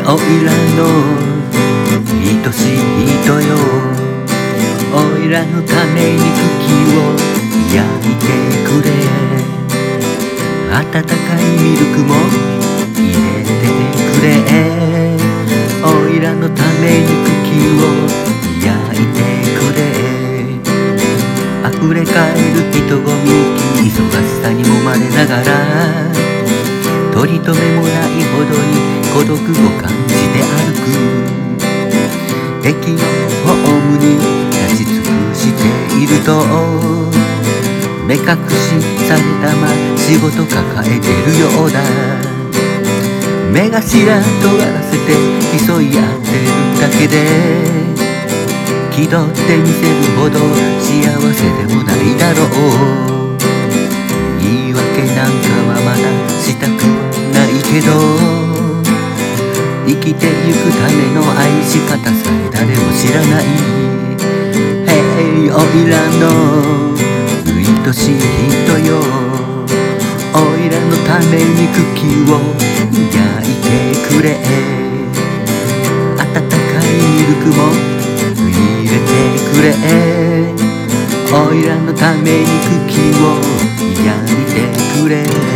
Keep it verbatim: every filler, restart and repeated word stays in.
おいらの愛しい人よ、おいらのために茎を焼いてくれ、温かいミルクも入れてくれ、おいらのために茎を焼いてくれ、溢れ返る人混み、忙しさに揉まれながら取り留めもないほどに孤独を感じて歩く。駅のホームに立ち尽くしていると、目隠しされたま仕事抱えてるようだ。目頭尖らせて競い合ってるだけで、気取ってみせるほど幸せでもないだろう。言い訳なんかはまだしたくはないけど、生きてゆくための愛し方さえ誰も知らない。Hey おいらの愛しい人よ、おいらのために茎を焼いてくれ、温かいミルクも入れてくれ、おいらのために茎を焼いてくれ。